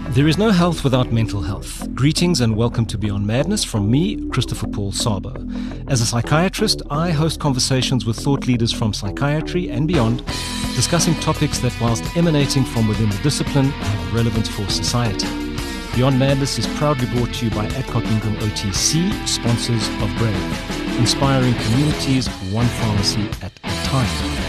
There is no health without mental health. Greetings and welcome to Beyond Madness from me, Christopher Paul Sabo. As a psychiatrist, I host conversations with thought leaders from psychiatry and beyond, discussing topics that, whilst emanating from within the discipline, have relevance for society. Beyond Madness is proudly brought to you by Adcock Ingram OTC, sponsors of Brave, inspiring communities one pharmacy at a time.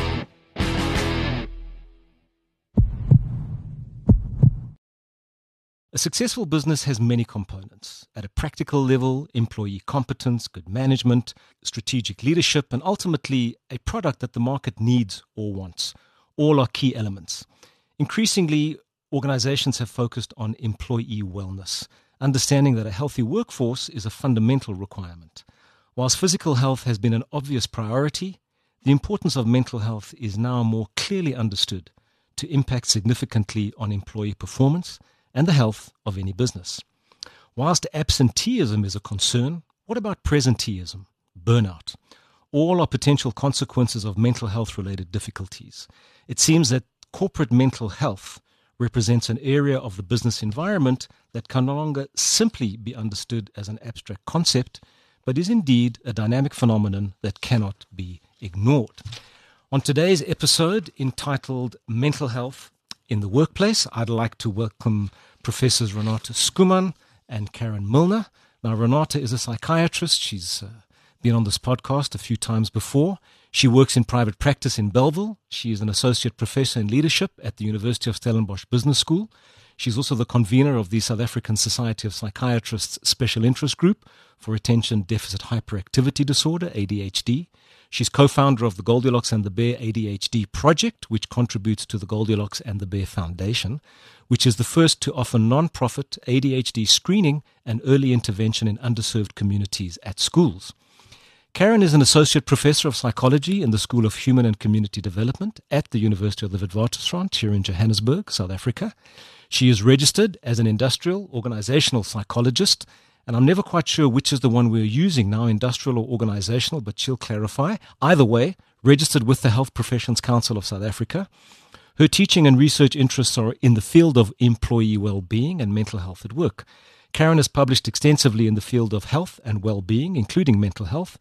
A successful business has many components. At a practical level, employee competence, good management, strategic leadership, and ultimately a product that the market needs or wants. All are key elements. Increasingly, organizations have focused on employee wellness, understanding that a healthy workforce is a fundamental requirement. Whilst physical health has been an obvious priority, the importance of mental health is now more clearly understood to impact significantly on employee performance and the health of any business. Whilst absenteeism is a concern, what about presenteeism, burnout? All are potential consequences of mental health-related difficulties. It seems that corporate mental health represents an area of the business environment that can no longer simply be understood as an abstract concept, but is indeed a dynamic phenomenon that cannot be ignored. On today's episode, entitled Mental Health in the Workplace, I'd like to welcome Professors Renate Schoeman and Karen Milner. Now, Renate is a psychiatrist. She's been on this podcast a few times before. She works in private practice in Bellville. She is an associate professor in leadership at the University of Stellenbosch Business School. She's also the convener of the South African Society of Psychiatrists Special Interest Group for Attention Deficit Hyperactivity Disorder, ADHD. She's co-founder of the Goldilocks and the Bear ADHD project, which contributes to the Goldilocks and the Bear Foundation, which is the first to offer non-profit ADHD screening and early intervention in underserved communities at schools. Karen is an associate professor of psychology in the School of Human and Community Development at the University of the Witwatersrand here in Johannesburg, South Africa. She is registered as an industrial organizational psychologist, and I'm never quite sure which is the one we're using now, industrial or organizational, but she'll clarify. Either way, registered with the Health Professions Council of South Africa. Her teaching and research interests are in the field of employee well-being and mental health at work. Karen has published extensively in the field of health and well-being, including mental health,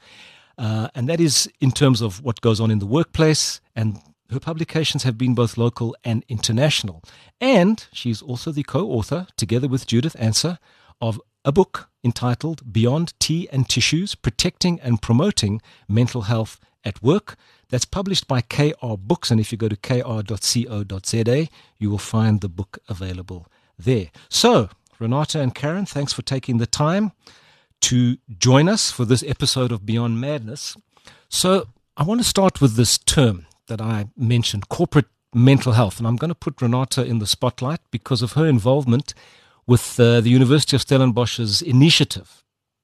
and that is in terms of what goes on in the workplace, and her publications have been both local and international. And she's also the co-author, together with Judith Anser, of a book entitled Beyond Tea and Tissues, Protecting and Promoting Mental Health at Work. That's published by KR Books, and if you go to kr.co.za, you will find the book available there. So, Renate and Karen, thanks for taking the time to join us for this episode of Beyond Madness. So, I want to start with this term that I mentioned, corporate mental health, and I'm going to put Renate in the spotlight because of her involvement with the University of Stellenbosch's initiative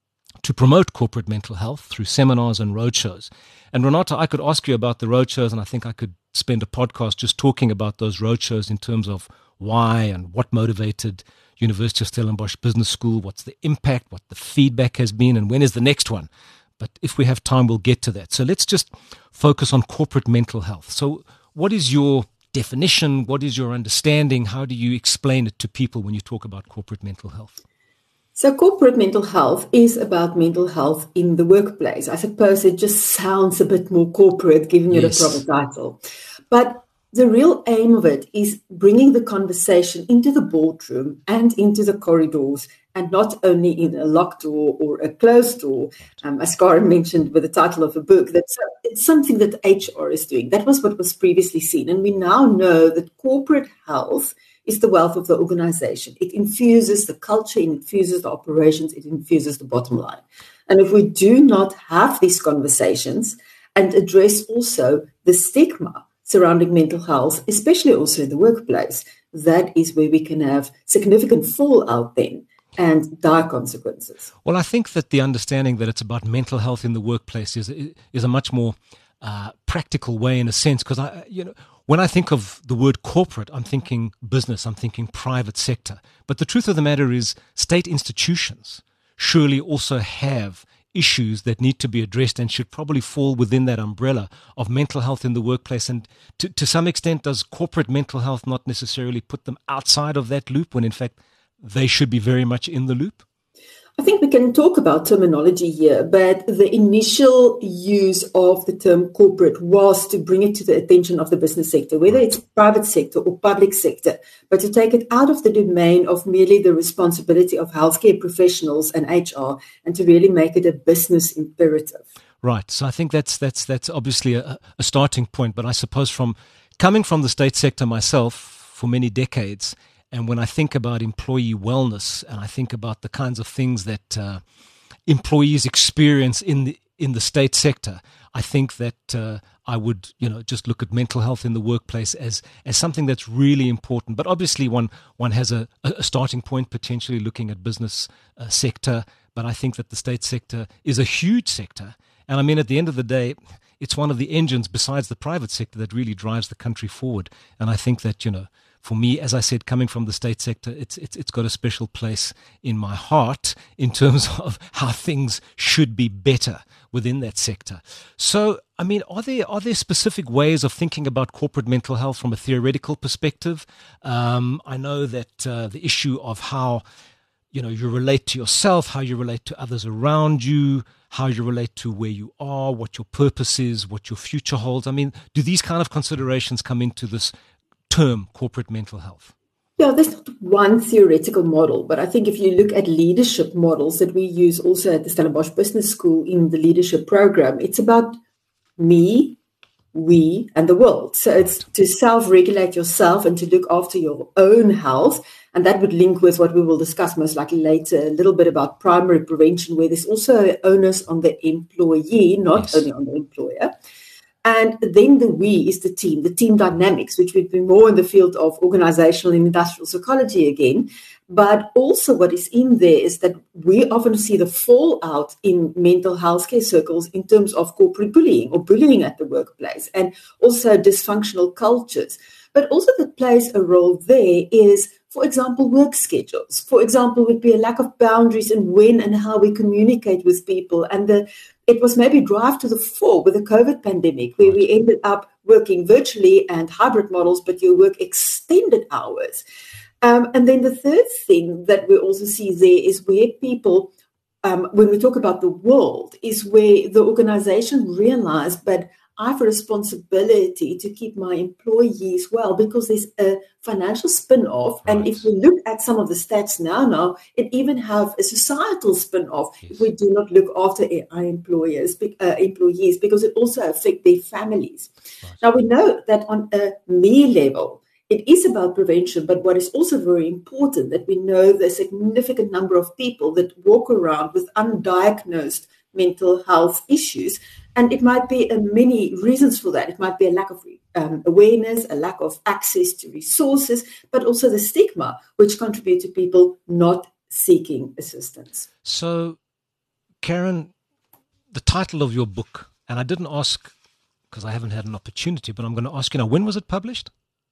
to promote corporate mental health through seminars and roadshows. And Renate, I could ask you about the roadshows, and I think I could spend a podcast just talking about those roadshows in terms of why and what motivated University of Stellenbosch Business School, what's the impact, what the feedback has been, and when is the next one. But if we have time, we'll get to that. So let's just focus on corporate mental health. So what is your definition? What is your understanding? How do you explain it to people when you talk about corporate mental health? So corporate mental health is about mental health in the workplace. I suppose it just sounds a bit more corporate, giving it a proper title. But the real aim of it is bringing the conversation into the boardroom and into the corridors, and not only in a locked door or a closed door, as Karen mentioned with the title of the book. It's something that HR is doing. That was what was previously seen. And we now know that corporate health is the wealth of the organization. It infuses the culture, it infuses the operations, it infuses the bottom line. And if we do not have these conversations and address also the stigma surrounding mental health, especially also in the workplace, that is where we can have significant fallout then and dire consequences. Well, I think that the understanding that it's about mental health in the workplace is a much more practical way, in a sense, because when I think of the word corporate, I'm thinking business, I'm thinking private sector. But the truth of the matter is, state institutions surely also have issues that need to be addressed and should probably fall within that umbrella of mental health in the workplace. And to some extent, does corporate mental health not necessarily put them outside of that loop when in fact they should be very much in the loop? I think we can talk about terminology here, but the initial use of the term corporate was to bring it to the attention of the business sector, whether it's private sector or public sector, but to take it out of the domain of merely the responsibility of healthcare professionals and HR, and to really make it a business imperative. Right. So I think that's obviously a starting point, but I suppose coming from the state sector myself for many decades, and when I think about employee wellness and I think about the kinds of things that employees experience in the state sector, I think that I would, just look at mental health in the workplace as something that's really important. But obviously one has a starting point, potentially looking at business sector. But I think that the state sector is a huge sector. And I mean, at the end of the day, it's one of the engines besides the private sector that really drives the country forward. And I think that, for me, as I said, coming from the state sector, it's got a special place in my heart in terms of how things should be better within that sector. So, I mean, are there specific ways of thinking about corporate mental health from a theoretical perspective? I know that the issue of how you relate to yourself, how you relate to others around you, how you relate to where you are, what your purpose is, what your future holds. I mean, do these kind of considerations come into this term, corporate mental health? Yeah, there's not one theoretical model, but I think if you look at leadership models that we use also at the Stellenbosch Business School in the leadership program, it's about me, we, and the world. So it's to self-regulate yourself and to look after your own health. And that would link with what we will discuss most likely later, a little bit about primary prevention, where there's also onus on the employee, not only on the employer. And then the we is the team dynamics, which would be more in the field of organizational and industrial psychology again. But also what is in there is that we often see the fallout in mental health care circles in terms of corporate bullying or bullying at the workplace, and also dysfunctional cultures. But also that plays a role there is, for example, work schedules. For example, would be a lack of boundaries in when and how we communicate with people. And it was maybe drive to the fore with the COVID pandemic, where we ended up working virtually and hybrid models, but you work extended hours. And then the third thing that we also see there is where people, when we talk about the world, is where the organization realized, but I have a responsibility to keep my employees well, because there's a financial spin-off. Right. And if we look at some of the stats now, it even have a societal spin-off if we do not look after our employees, because it also affects their families. Right. Now, we know that on a me level, it is about prevention, but what is also very important that we know the significant number of people that walk around with undiagnosed mental health issues. And it might be many reasons for that. It might be a lack of awareness, a lack of access to resources, but also the stigma, which contribute to people not seeking assistance. So, Karen, the title of your book, and I didn't ask because I haven't had an opportunity, but I'm going to ask you now, when was it published?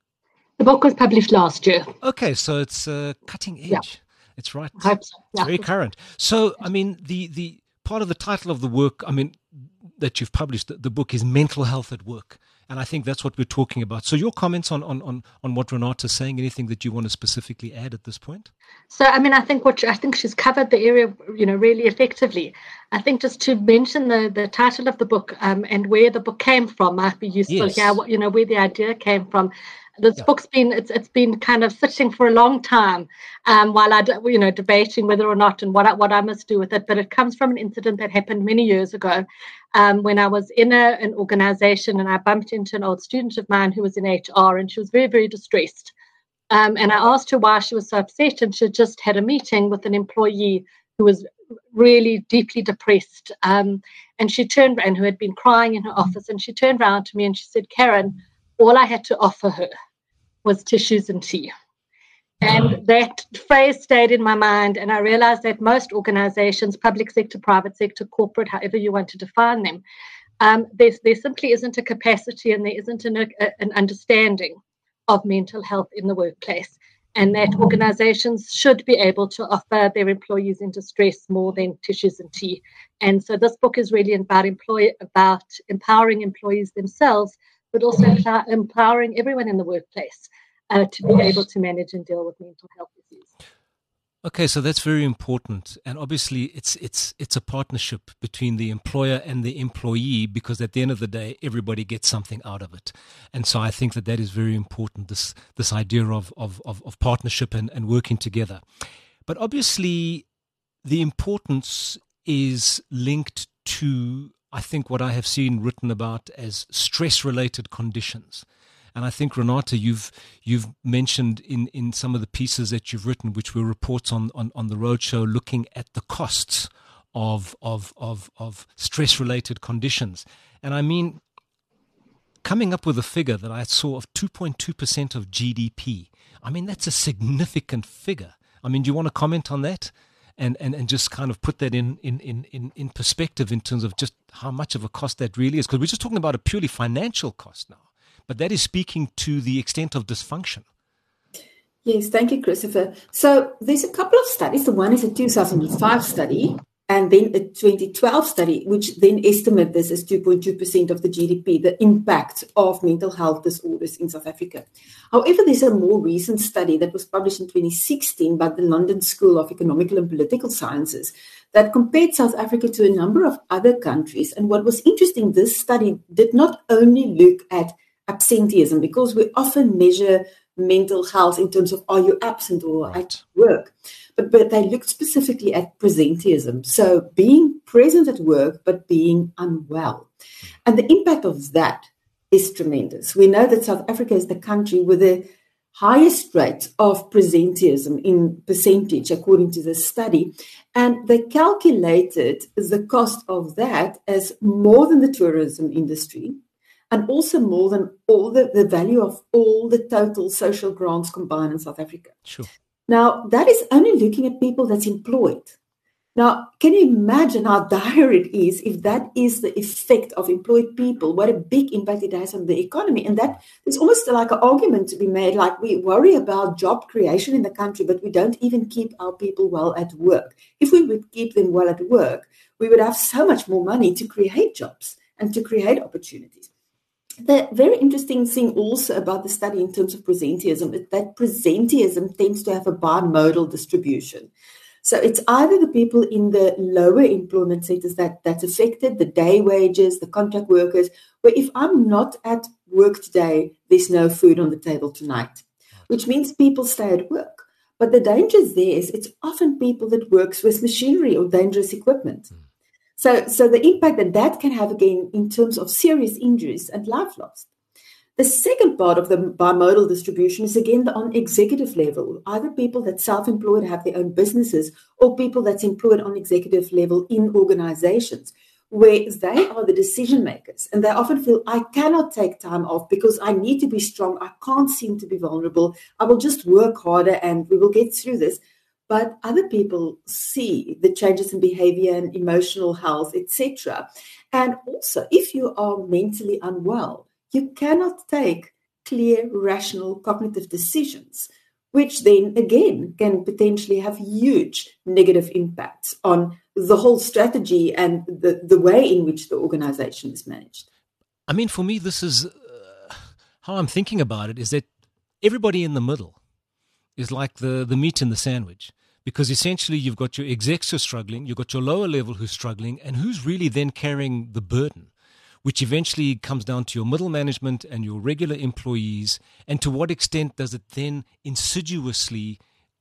The book was published last year. Okay, so it's cutting edge. Yeah. It's right. I hope so. It's very current. So, I mean, the part of the title of the work, I mean, that you've published, the book is Mental Health at Work. And I think that's what we're talking about. So your comments on what Renata's saying, anything that you want to specifically add at this point? So, I mean, I think she's covered the area, really effectively. I think just to mention the title of the book and where the book came from might be useful here, where the idea came from. This book's it's been kind of sitting for a long time while I, debating whether or not and what I must do with it. But it comes from an incident that happened many years ago when I was in an organization and I bumped into an old student of mine who was in HR, and she was very, very distressed. And I asked her why she was so upset, and she had just had a meeting with an employee who was really deeply depressed. And she turned, and who had been crying in her office, and she turned around to me and she said, "Karen, all I had to offer her was tissues and tea." And that phrase stayed in my mind. And I realized that most organizations, public sector, private sector, corporate, however you want to define them, there simply isn't a capacity and there isn't an understanding of mental health in the workplace. and that organizations should be able to offer their employees in distress more than tissues and tea. And so this book is really about empowering employees themselves, but also empowering everyone in the workplace to be able to manage and deal with mental health issues. Okay, so that's very important, and obviously it's a partnership between the employer and the employee, because at the end of the day, everybody gets something out of it, and so I think that is very important. This idea of partnership and working together, but obviously the importance is linked to, I think, what I have seen written about as stress-related conditions. And I think, Renata, you've mentioned in some of the pieces that you've written, which were reports on the roadshow, looking at the costs of stress-related conditions. And I mean, coming up with a figure that I saw of 2.2% of GDP. I mean, that's a significant figure. I mean, do you want to comment on that? And just kind of put that in perspective in terms of just how much of a cost that really is? Because we're just talking about a purely financial cost now. But that is speaking to the extent of dysfunction. Yes, thank you, Christopher. So there's a couple of studies. The one is a 2005 study, and then a 2012 study, which then estimate this as 2.2% of the GDP, the impact of mental health disorders in South Africa. However, there's a more recent study that was published in 2016 by the London School of Economical and Political Sciences that compared South Africa to a number of other countries. And what was interesting, this study did not only look at absenteeism, because we often measure mental health in terms of are you absent or at work, but they looked specifically at presenteeism, so being present at work but being unwell, and the impact of that is tremendous. We know that South Africa is the country with the highest rate of presenteeism in percentage according to this study, and they calculated the cost of that as more than the tourism industry, and also more than all the value of all the total social grants combined in South Africa. Sure. Now, that is only looking at people that's employed. Now, can you imagine how dire it is if that is the effect of employed people, what a big impact it has on the economy? And that is almost like an argument to be made, like we worry about job creation in the country, but we don't even keep our people well at work. If we would keep them well at work, we would have so much more money to create jobs and to create opportunities. The very interesting thing also about the study in terms of presenteeism is that presenteeism tends to have a bimodal distribution. So it's either the people in the lower employment sectors that's affected, the day wages, the contract workers, where if I'm not at work today, there's no food on the table tonight, which means people stay at work. But the danger there is it's often people that works with machinery or dangerous equipment. So the impact that can have, again, in terms of serious injuries and life lost. The second part of the bimodal distribution is, again, on executive level, either people that self-employed have their own businesses or people that's employed on executive level in organizations where they are the decision makers. And they often feel, I cannot take time off because I need to be strong. I can't seem to be vulnerable. I will just work harder and we will get through this. But other people see the changes in behavior and emotional health, etc. And also, if you are mentally unwell, you cannot take clear, rational, cognitive decisions, which then, again, can potentially have huge negative impacts on the whole strategy and the way in which the organization is managed. I mean, for me, this is how I'm thinking about it, is that everybody in the middle is like the meat in the sandwich. Because essentially you've got your execs who are struggling, you've got your lower level who's struggling, and who's really then carrying the burden, which eventually comes down to your middle management and your regular employees, and to what extent does it then insidiously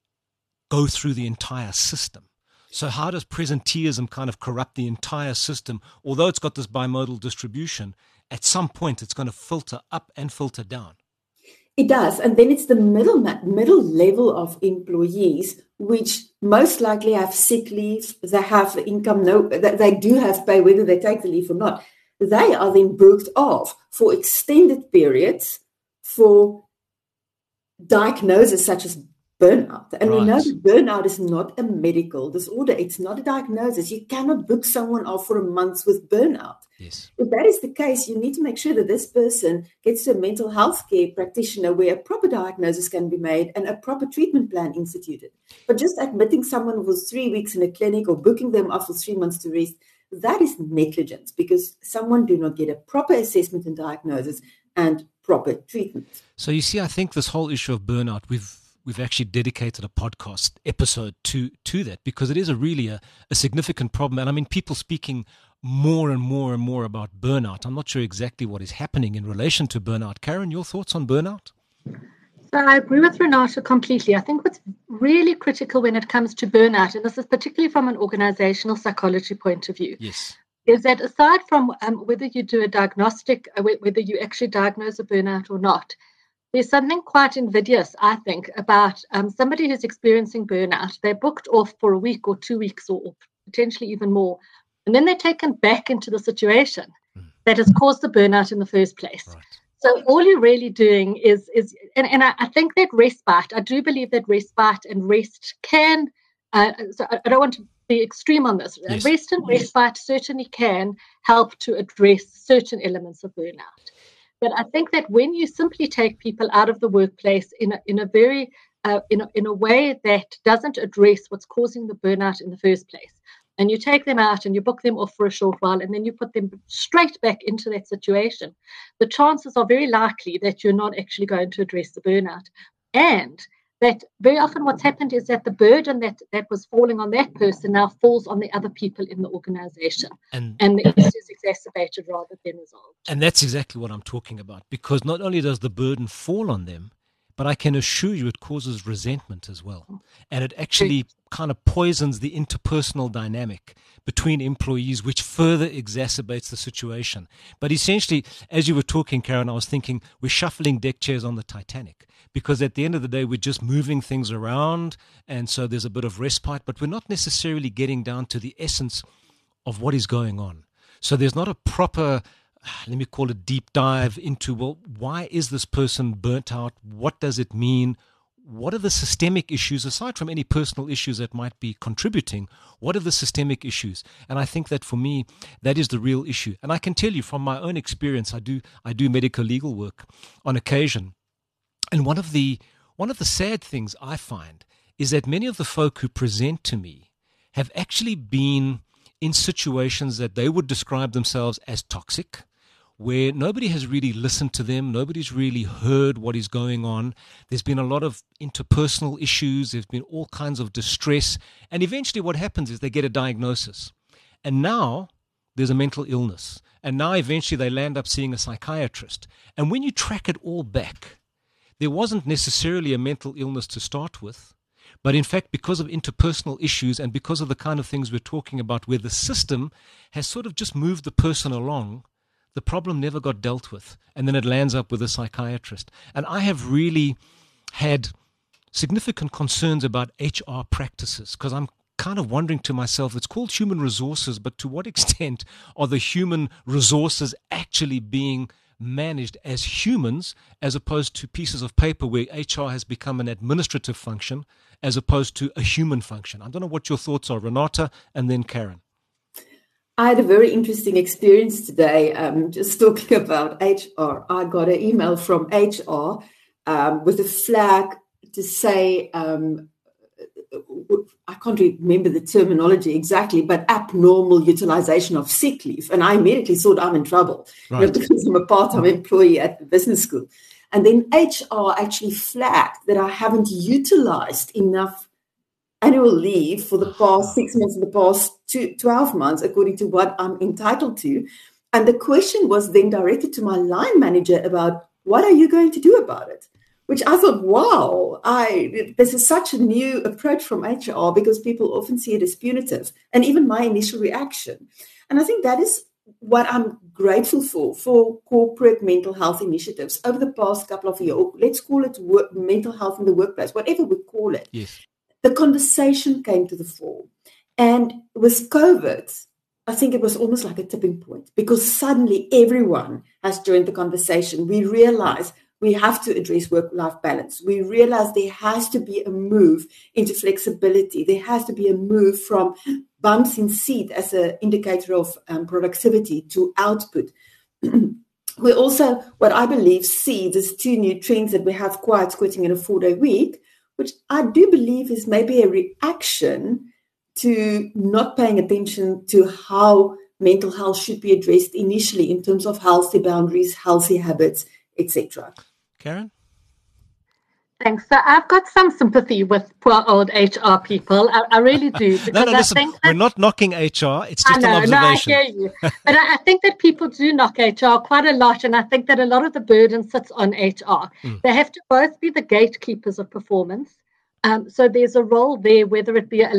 go through the entire system? So how does presenteeism kind of corrupt the entire system? Although it's got this bimodal distribution, at some point it's going to filter up and filter down. It does. And then it's the middle level of employees, which most likely have sick leave, they have income, they do have pay, whether they take the leave or not. They are then booked off for extended periods for diagnoses such as burnout. And we know that burnout is not a medical disorder. It's not a diagnosis. You cannot book someone off for a month with burnout. Yes. If that is the case, you need to make sure that this person gets to a mental health care practitioner where a proper diagnosis can be made and a proper treatment plan instituted. But just admitting someone for 3 weeks in a clinic or booking them off for 3 months to rest, that is negligence, because someone do not get a proper assessment and diagnosis and proper treatment. So you see, I think this whole issue of burnout, we've actually dedicated a podcast episode to that, because it is really a significant problem. And I mean, people speaking more and more and more about burnout. I'm not sure exactly what is happening in relation to burnout. Karen, your thoughts on burnout? So I agree with Renata completely. I think what's really critical when it comes to burnout, and this is particularly from an organizational psychology point of view, yes, is that aside from whether you do a diagnostic, whether you actually diagnose a burnout or not, there's something quite invidious, I think, about somebody who's experiencing burnout. They're booked off for a week or 2 weeks or potentially even more, and then they're taken back into the situation that has caused the burnout in the first place. Right. So all you're really doing is I think that respite, I do believe that respite and rest can, so I don't want to be extreme on this. Yes. Rest and respite certainly can help to address certain elements of burnout. But I think that when you simply take people out of the workplace in a very in a way that doesn't address what's causing the burnout in the first place, and you take them out and you book them off for a short while, and then you put them straight back into that situation, the chances are very likely that you're not actually going to address the burnout. And that very often what's happened is that the burden that was falling on that person now falls on the other people in the organization. And the issue is exacerbated rather than resolved. And that's exactly what I'm talking about, because not only does the burden fall on them, but I can assure you it causes resentment as well. And it actually kind of poisons the interpersonal dynamic between employees, which further exacerbates the situation. But essentially, as you were talking, Karen, I was thinking we're shuffling deck chairs on the Titanic, because at the end of the day, we're just moving things around. And so there's a bit of respite, but we're not necessarily getting down to the essence of what is going on. So there's not a proper, let me call it, deep dive into, well, why is this person burnt out? What does it mean? What are the systemic issues, aside from any personal issues that might be contributing? What are the systemic issues? And I think that for me, that is the real issue. And I can tell you from my own experience, I do medical legal work on occasion. And one of the sad things I find is that many of the folk who present to me have actually been in situations that they would describe themselves as toxic, where nobody has really listened to them, nobody's really heard what is going on. There's been a lot of interpersonal issues, there's been all kinds of distress, and eventually what happens is they get a diagnosis. And now there's a mental illness, and now eventually they land up seeing a psychiatrist. And when you track it all back, there wasn't necessarily a mental illness to start with, but in fact, because of interpersonal issues and because of the kind of things we're talking about, where the system has sort of just moved the person along, the problem never got dealt with, and then it lands up with a psychiatrist. And I have really had significant concerns about HR practices, because I'm kind of wondering to myself, it's called human resources, but to what extent are the human resources actually being managed as humans, as opposed to pieces of paper where HR has become an administrative function as opposed to a human function? I don't know what your thoughts are, Renata, and then Karen. I had a very interesting experience today, just talking about HR. I got an email from HR with a flag to say, I can't remember the terminology exactly, but abnormal utilization of sick leave. And I immediately thought I'm in trouble, right, because I'm a part-time employee at the business school. And then HR actually flagged that I haven't utilized enough annual leave for the past 6 months, the past 12 months, according to what I'm entitled to. And the question was then directed to my line manager about, what are you going to do about it? Which I thought, wow, this is such a new approach from HR, because people often see it as punitive, and even my initial reaction. And I think that is what I'm grateful for corporate mental health initiatives over the past couple of years. Let's call it mental health in the workplace, whatever we call it. Yes. The conversation came to the fore. And with COVID, I think it was almost like a tipping point, because suddenly everyone has joined the conversation. We realize we have to address work-life balance. We realize there has to be a move into flexibility. There has to be a move from bumps in seat as an indicator of productivity to output. We also, what I believe, see these two new trends that we have, quiet quitting and a 4-day week, which I do believe is maybe a reaction to not paying attention to how mental health should be addressed initially in terms of healthy boundaries, healthy habits, etc. Karen? Thanks. So I've got some sympathy with poor old HR people. I really do. No, listen, we're not knocking HR. It's just an observation. No, I hear you. But I think that people do knock HR quite a lot, and I think that a lot of the burden sits on HR. They have to both be the gatekeepers of performance. So there's a role there, whether it be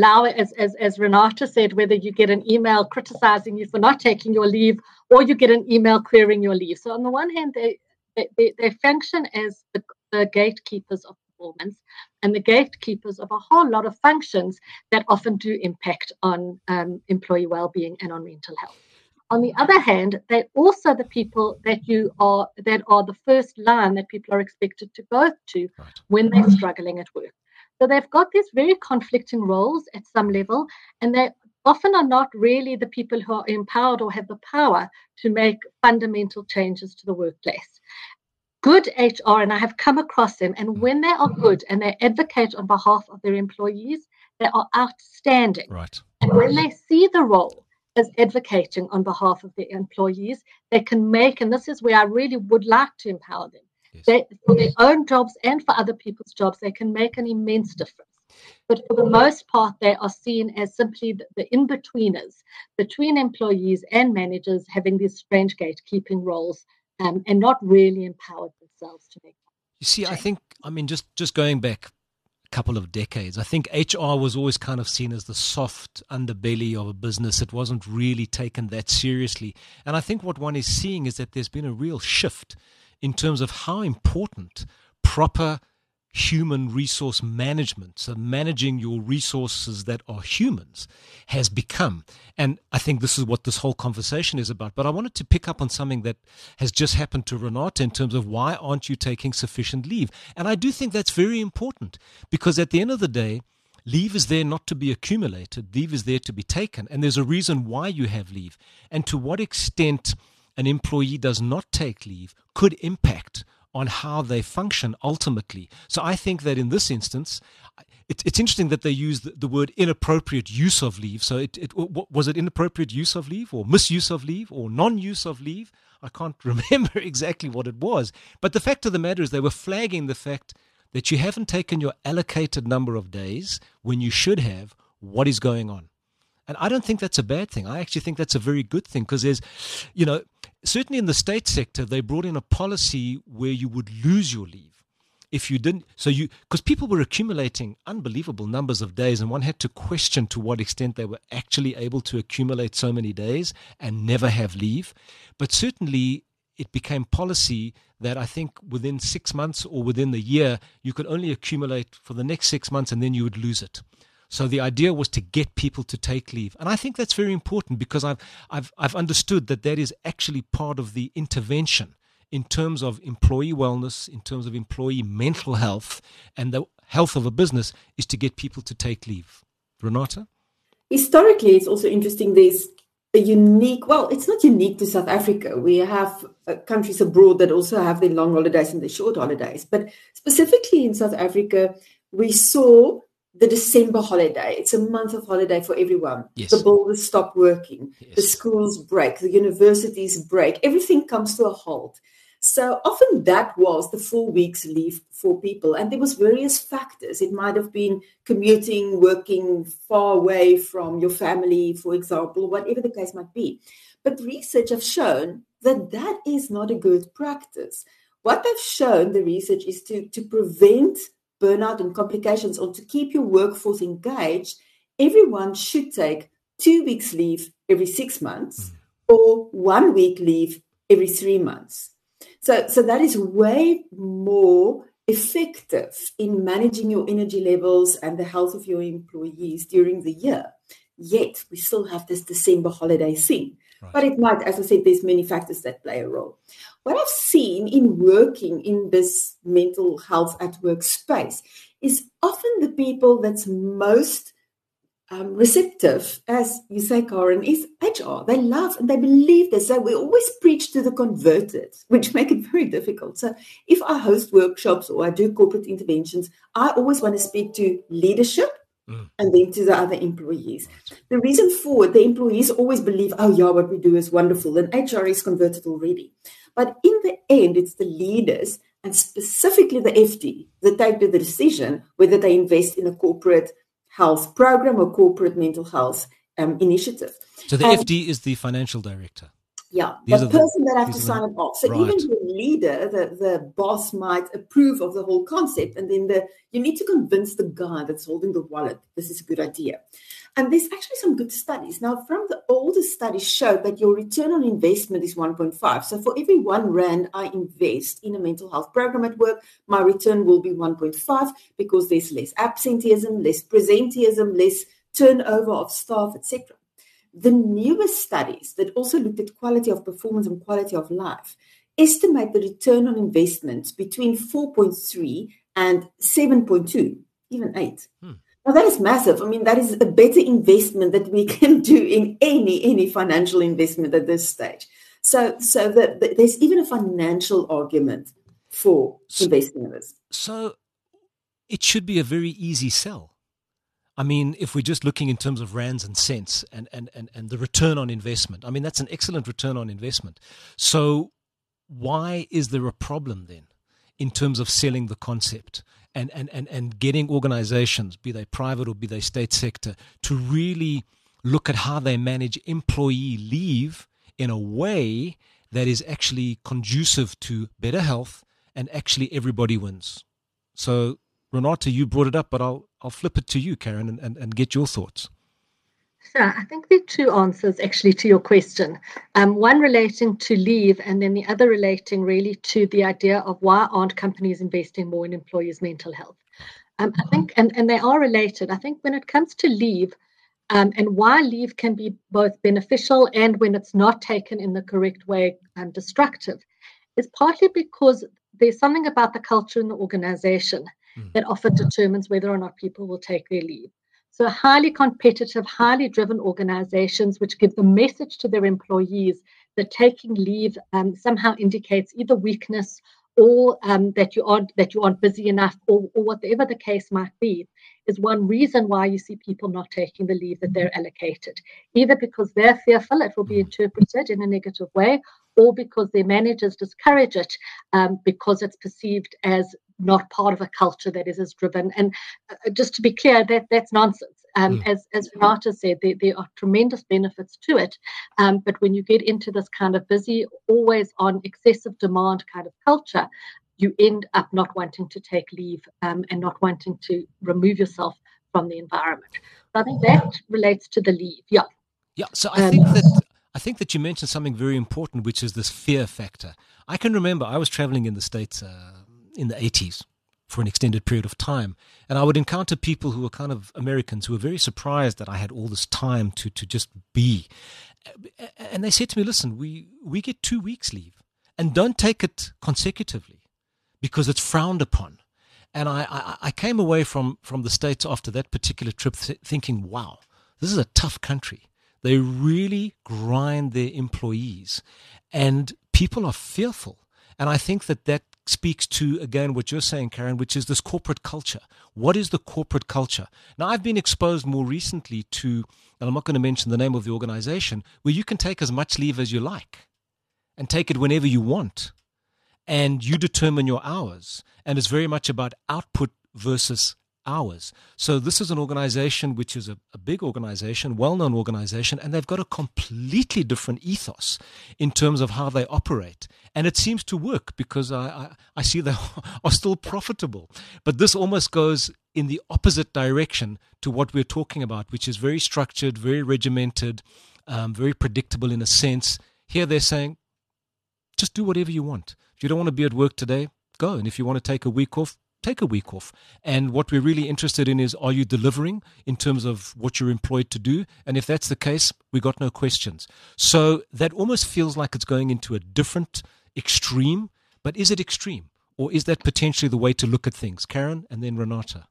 as Renata said, whether you get an email criticizing you for not taking your leave, or you get an email querying your leave. So on the one hand, they function as the gatekeepers of performance and the gatekeepers of a whole lot of functions that often do impact on employee well-being and on mental health. On the other hand, they're also the people that are the first line that people are expected to go to when they're struggling at work. So they've got these very conflicting roles at some level, and they often are not really the people who are empowered or have the power to make fundamental changes to the workplace. Good HR, and I have come across them, and when they are good and they advocate on behalf of their employees, they are outstanding. Right. And when they see the role as advocating on behalf of their employees, they can make, and this is where I really would like to empower them, for their own jobs and for other people's jobs, they can make an immense difference. But for the most part, they are seen as simply the in-betweeners between employees and managers having these strange gatekeeping roles and not really empowered themselves to make You see, change. Just going back a couple of decades, I think HR was always kind of seen as the soft underbelly of a business. It wasn't really taken that seriously. And I think what one is seeing is that there's been a real shift in terms of how important proper human resource management, so managing your resources that are humans, has become. And I think this is what this whole conversation is about. But I wanted to pick up on something that has just happened to Renata in terms of why aren't you taking sufficient leave? And I do think that's very important, because at the end of the day, leave is there not to be accumulated. Leave is there to be taken. And there's a reason why you have leave. And to what extent an employee does not take leave could impact on how they function ultimately. So I think that in this instance, it's interesting that they use the word inappropriate use of leave. So was it inappropriate use of leave or misuse of leave or non-use of leave? I can't remember exactly what it was. But the fact of the matter is they were flagging the fact that you haven't taken your allocated number of days when you should have. What is going on? And I don't think that's a bad thing. I actually think that's a very good thing, because there's, certainly in the state sector, they brought in a policy where you would lose your leave if you didn't. Because people were accumulating unbelievable numbers of days, and one had to question to what extent they were actually able to accumulate so many days and never have leave. But certainly it became policy that I think within 6 months or within the year, you could only accumulate for the next 6 months and then you would lose it. So the idea was to get people to take leave. And I think that's very important, because I've understood that is actually part of the intervention in terms of employee wellness, in terms of employee mental health, and the health of a business is to get people to take leave. Renata? Historically, it's also interesting, there's a unique, it's not unique to South Africa. We have countries abroad that also have their long holidays and their short holidays. But specifically in South Africa, we saw the December holiday. It's a month of holiday for everyone. Yes. The builders stop working. Yes. The schools break. The universities break. Everything comes to a halt. So often that was the 4 weeks leave for people. And there was various factors. It might have been commuting, working far away from your family, for example, whatever the case might be. But research has shown that is not a good practice. What they've shown, the research, is to prevent burnout and complications, or to keep your workforce engaged, everyone should take 2 weeks leave every 6 months or 1 week leave every 3 months. So that is way more effective in managing your energy levels and the health of your employees during the year. Yet we still have this December holiday thing, Right. But it might, as I said, there's many factors that play a role. What I've seen in working in this mental health at work space is often the people that's most receptive, as you say, Karen, is HR. They love and they believe this. So we always preach to the converted, which make it very difficult. So if I host workshops or I do corporate interventions, I always want to speak to leadership and then to the other employees. The reason for it, the employees always believe, oh yeah, what we do is wonderful, and HR is converted already. But in the end, it's the leaders and specifically the FD that take the decision whether they invest in a corporate health program or corporate mental health initiative. So the FD is the financial director. Yeah, the person that has to sign it off. So even the leader, the boss might approve of the whole concept, and then you need to convince the guy that's holding the wallet, this is a good idea. And there's actually some good studies. Now, from the older studies showed that your return on investment is 1.5. So for every R1 I invest in a mental health program at work, my return will be 1.5 because there's less absenteeism, less presenteeism, less turnover of staff, etc. The newest studies that also looked at quality of performance and quality of life estimate the return on investment between 4.3 and 7.2, even 8. Now, that is massive. I mean, that is a better investment that we can do in any financial investment at this stage. So there's even a financial argument for investing in this. So it should be a very easy sell. I mean, if we're just looking in terms of rands and cents and the return on investment, I mean, that's an excellent return on investment. So why is there a problem then in terms of selling the concept and getting organizations, be they private or be they state sector, to really look at how they manage employee leave in a way that is actually conducive to better health and actually everybody wins? So Renata, you brought it up, but I'll flip it to you, Karen, and get your thoughts. Sure. I think there are two answers actually to your question. One relating to leave, and then the other relating really to the idea of why aren't companies investing more in employees' mental health. I think, and they are related. I think when it comes to leave, and why leave can be both beneficial and when it's not taken in the correct way, destructive, is partly because there's something about the culture in the organization that often determines whether or not people will take their leave. So highly competitive, highly driven organizations which give the message to their employees that taking leave somehow indicates either weakness or that you aren't busy enough or whatever the case might be, is one reason why you see people not taking the leave that they're allocated, either because they're fearful it will be interpreted in a negative way, or because their managers discourage it because it's perceived as not part of a culture that is as driven. And just to be clear, that's nonsense. As Renata said, there are tremendous benefits to it. But when you get into this kind of busy, always on excessive demand kind of culture, you end up not wanting to take leave and not wanting to remove yourself from the environment. So I think that relates to the leave. Yeah. Yeah. So I think that you mentioned something very important, which is this fear factor. I can remember I was traveling in the States in the 80s for an extended period of time, and I would encounter people who were kind of Americans who were very surprised that I had all this time to just be. And they said to me, listen, we get 2 weeks leave, and don't take it consecutively because it's frowned upon. And I came away from the States after that particular trip thinking, wow, this is a tough country. They really grind their employees, and people are fearful. And I think that speaks to, again, what you're saying, Karen, which is this corporate culture. What is the corporate culture? Now, I've been exposed more recently to, and I'm not going to mention the name of the organization, where you can take as much leave as you like and take it whenever you want. And you determine your hours. And it's very much about output versus hours. So this is an organization which is a big organization, well-known organization, and they've got a completely different ethos in terms of how they operate. And it seems to work because I see they are still profitable. But this almost goes in the opposite direction to what we're talking about, which is very structured, very regimented, very predictable in a sense. Here they're saying, just do whatever you want. If you don't want to be at work today, go. And if you want to take a week off, take a week off. And what we're really interested in is, are you delivering in terms of what you're employed to do? And if that's the case, we got no questions. So that almost feels like it's going into a different extreme. But is it extreme? Or is that potentially the way to look at things? Karen and then Renata.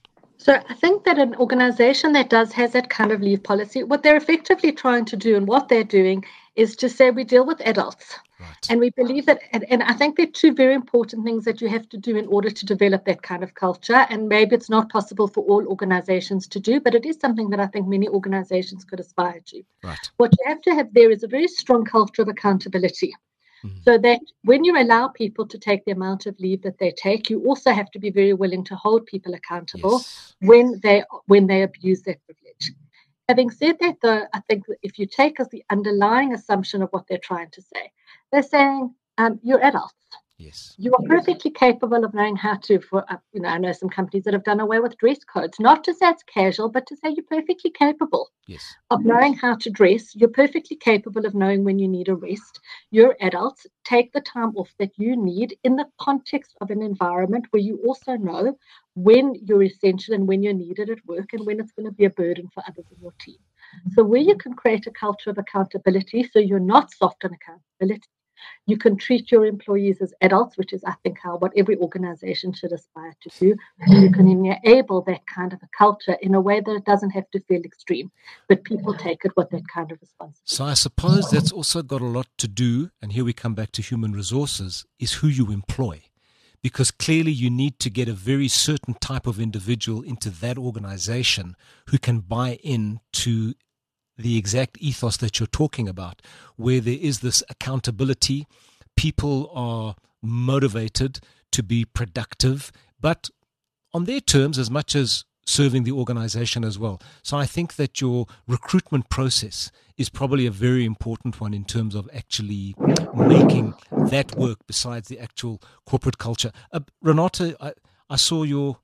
So I think that an organization that has that kind of leave policy, what they're effectively trying to do and what they're doing is to say we deal with adults. Right. And we believe that, and I think there are two very important things that you have to do in order to develop that kind of culture. And maybe it's not possible for all organizations to do, but it is something that I think many organizations could aspire to. Right. What you have to have there is a very strong culture of accountability. So that when you allow people to take the amount of leave that they take, you also have to be very willing to hold people accountable when they abuse their privilege. Having said that, though, I think that if you take as the underlying assumption of what they're trying to say, they're saying you're adults. Yes. You are perfectly capable of knowing how to, I know some companies that have done away with dress codes, not to say it's casual, but to say you're perfectly capable of knowing how to dress. You're perfectly capable of knowing when you need a rest. You're adults. Take the time off that you need in the context of an environment where you also know when you're essential and when you're needed at work and when it's going to be a burden for others in your team. So where you can create a culture of accountability, so you're not soft on accountability, you can treat your employees as adults, which is, I think, what every organization should aspire to do. You can enable that kind of a culture in a way that it doesn't have to feel extreme, but people take it with that kind of responsibility. So I suppose that's also got a lot to do, and here we come back to human resources, is who you employ. Because clearly you need to get a very certain type of individual into that organization who can buy in to the exact ethos that you're talking about, where there is this accountability. People are motivated to be productive, but on their terms as much as serving the organization as well. So I think that your recruitment process is probably a very important one in terms of actually making that work besides the actual corporate culture. Renata, I saw your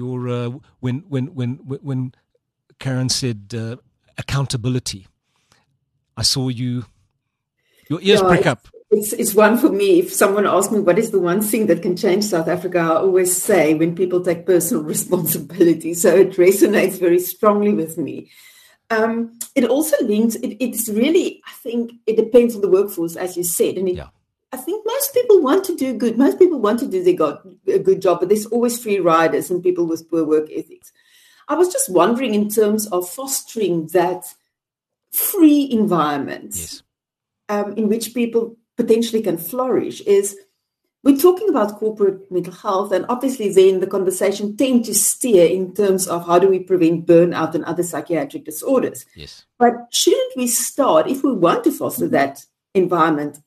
when Karen said accountability. I saw your ears prick up. It's one for me. If someone asks me what is the one thing that can change South Africa, I always say when people take personal responsibility. So it resonates very strongly with me. It also links, it's really, I think it depends on the workforce, as you said. And I think most people want to do good. Most people want to do a good job, but there's always free riders and people with poor work ethics. I was just wondering in terms of fostering that free environment in which people potentially can flourish is we're talking about corporate mental health, and obviously then the conversation tends to steer in terms of how do we prevent burnout and other psychiatric disorders. Yes. But shouldn't we start, if we want to foster that environment,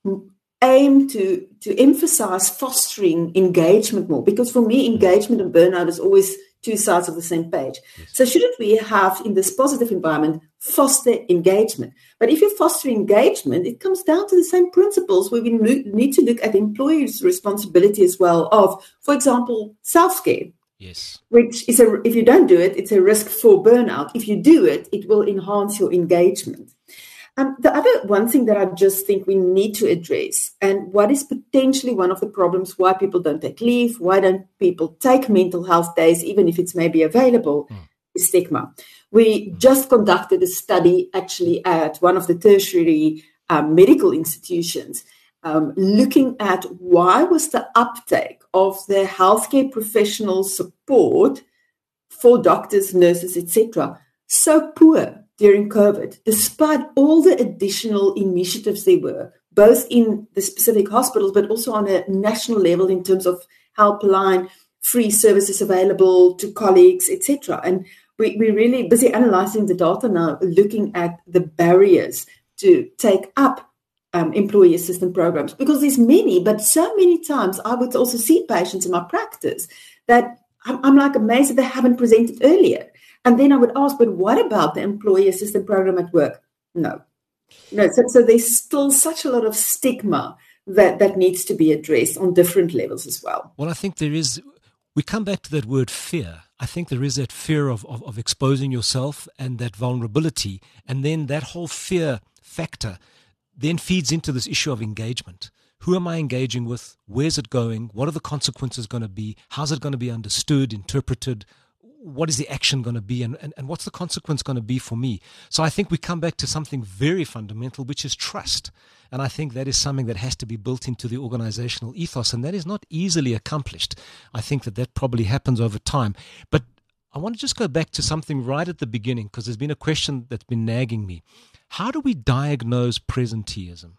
aim to emphasize fostering engagement more? Because for me, engagement and burnout is always two sides of the same page. Yes. So shouldn't we have, in this positive environment, foster engagement? But if you foster engagement, it comes down to the same principles where we need to look at the employer's responsibility as well of, for example, self-care. Yes. Which is, if you don't do it, it's a risk for burnout. If you do it, it will enhance your engagement. The other one thing that I just think we need to address, and what is potentially one of the problems why people don't take leave, why don't people take mental health days, even if it's maybe available, is stigma. We just conducted a study actually at one of the tertiary medical institutions, looking at why was the uptake of the healthcare professional support for doctors, nurses, etc., so poor during COVID, despite all the additional initiatives there were, both in the specific hospitals, but also on a national level in terms of helpline, free services available to colleagues, etc. And we're really busy analyzing the data now, looking at the barriers to take up employee assistance programs, because there's many, but so many times I would also see patients in my practice that I'm like amazed that they haven't presented earlier. And then I would ask, but what about the employee assistance program at work? No. So there's still such a lot of stigma that needs to be addressed on different levels as well. Well, I think there is, we come back to that word fear. I think there is that fear of exposing yourself and that vulnerability. And then that whole fear factor then feeds into this issue of engagement. who am I engaging with? Where's it going? What are the consequences going to be? How's it going to be understood, interpreted? What is the action going to be? And what's the consequence going to be for me? So I think we come back to something very fundamental, which is trust. And I think that is something that has to be built into the organizational ethos, and that is not easily accomplished. I think that probably happens over time. But I want to just go back to something right at the beginning, because there's been a question that's been nagging me. How do we diagnose presenteeism?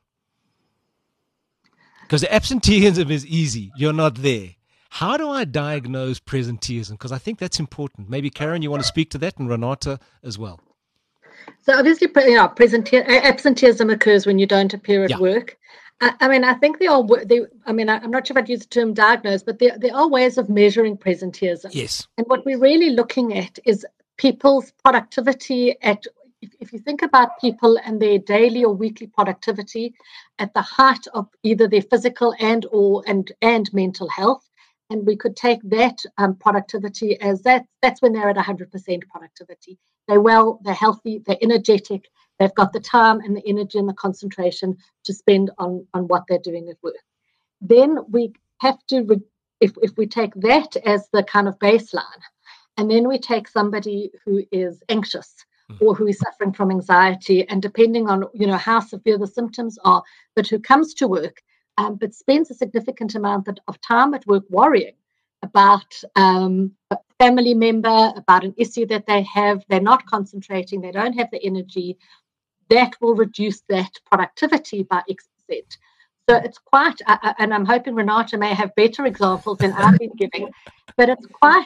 Because the absenteeism is easy. You're not there. How do I diagnose presenteeism? Because I think that's important. Maybe, Karen, you want to speak to that, and Renata as well. So obviously, absenteeism occurs when you don't appear at work. I mean, I think I'm not sure if I'd use the term diagnose, but there are ways of measuring presenteeism. Yes. And what we're really looking at is people's productivity if you think about people and their daily or weekly productivity at the height of either their physical and mental health. And we could take that productivity as that's when they're at 100% productivity. They're well, they're healthy, they're energetic, they've got the time and the energy and the concentration to spend on what they're doing at work. Then we have to, if we take that as the kind of baseline, and then we take somebody who is anxious or who is suffering from anxiety, and depending on how severe the symptoms are, but who comes to work, but spends a significant amount of time at work worrying about a family member, about an issue that they have, they're not concentrating, they don't have the energy, that will reduce that productivity by X%. So it's quite, and I'm hoping Renata may have better examples than I've been giving, but it's quite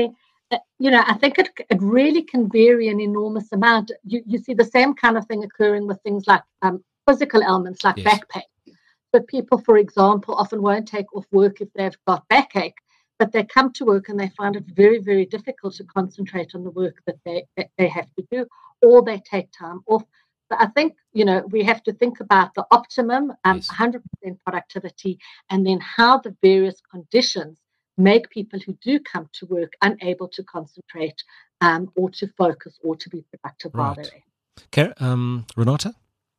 I think it really can vary an enormous amount. You see the same kind of thing occurring with things like physical ailments like back pain. But people, for example, often won't take off work if they've got backache, but they come to work and they find it very, very difficult to concentrate on the work that they have to do, or they take time off. But I think, we have to think about the optimum, 100% productivity, and then how the various conditions make people who do come to work unable to concentrate or to focus or to be productive while they're there. Renata?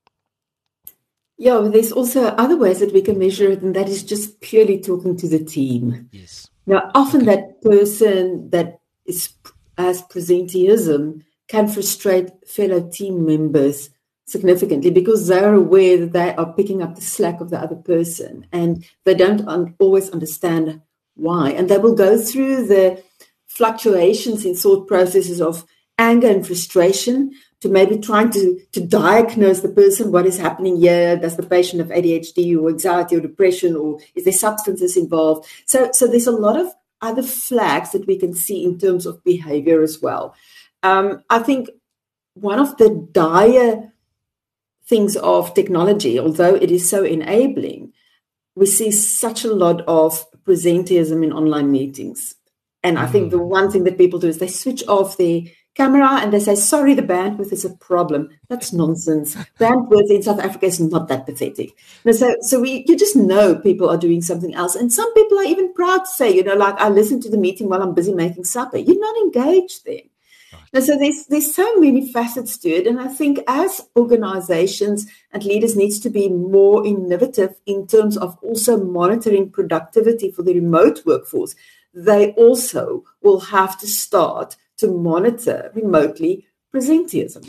Yeah, there's also other ways that we can measure it, and that is just purely talking to the team. Yes. Now, often that person that has presenteeism can frustrate fellow team members significantly because they're aware that they are picking up the slack of the other person, and they don't always understand why. And they will go through the fluctuations in thought processes of anger and frustration to maybe trying to diagnose the person, what is happening here. Does the patient have ADHD or anxiety or depression, or is there substances involved? So there's a lot of other flags that we can see in terms of behavior as well. I think one of the dire things of technology, although it is so enabling, we see such a lot of presenteeism in online meetings. And I think the one thing that people do is they switch off their camera and they say, sorry, the bandwidth is a problem. That's nonsense. Bandwidth in South Africa is not that pathetic. So you just know people are doing something else. And some people are even proud to say, like, I listen to the meeting while I'm busy making supper. You're not engaged then. Right. So there's so many facets to it. And I think as organizations and leaders needs to be more innovative in terms of also monitoring productivity for the remote workforce, they also will have to start to monitor remotely presenteeism.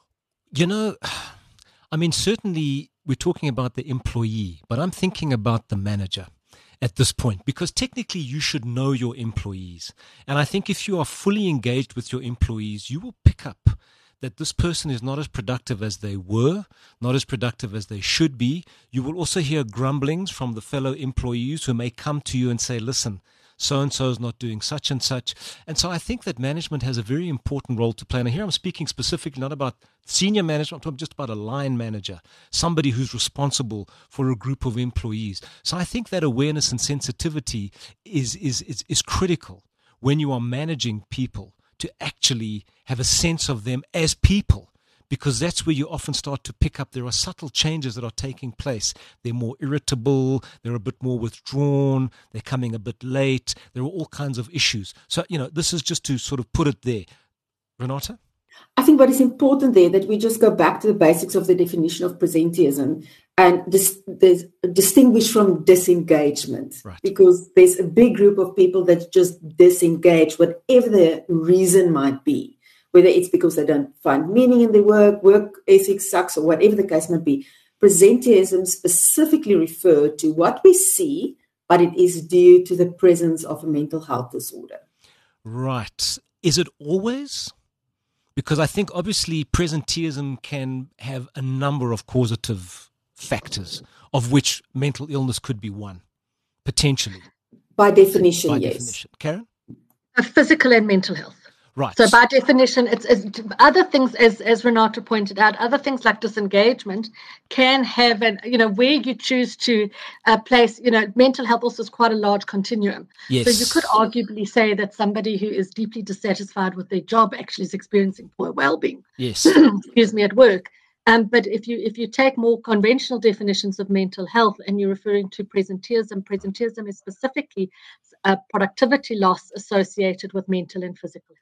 Certainly we're talking about the employee, but I'm thinking about the manager at this point, because technically you should know your employees. And I think if you are fully engaged with your employees, you will pick up that this person is not as productive as they were, not as productive as they should be. You will also hear grumblings from the fellow employees who may come to you and say, listen, so-and-so is not doing such and such. And so I think that management has a very important role to play. And here I'm speaking specifically not about senior management, I'm talking just about a line manager, somebody who's responsible for a group of employees. So I think that awareness and sensitivity is critical when you are managing people, to actually have a sense of them as people. Because that's where you often start to pick up there are subtle changes that are taking place. They're more irritable, they're a bit more withdrawn, they're coming a bit late, there are all kinds of issues. So, this is just to sort of put it there. Renata? I think what is important there, that we just go back to the basics of the definition of presenteeism. And there's distinguished from disengagement, right. because there's a big group of people that just disengage, whatever the reason might be, whether it's because they don't find meaning in their work ethics sucks, or whatever the case might be. Presenteeism specifically referred to what we see, but it is due to the presence of a mental health disorder. Right. Is it always? Because I think obviously presenteeism can have a number of causative factors, of which mental illness could be one, potentially. By definition, By yes. definition. Karen? Physical and mental health. Right. So by definition, it's other things, as Renata pointed out, other things like disengagement can have where you choose to place, mental health also is quite a large continuum. Yes. So you could arguably say that somebody who is deeply dissatisfied with their job actually is experiencing poor well-being. Yes. Excuse me, at work. But if you take more conventional definitions of mental health and you're referring to presenteeism is specifically productivity loss associated with mental and physical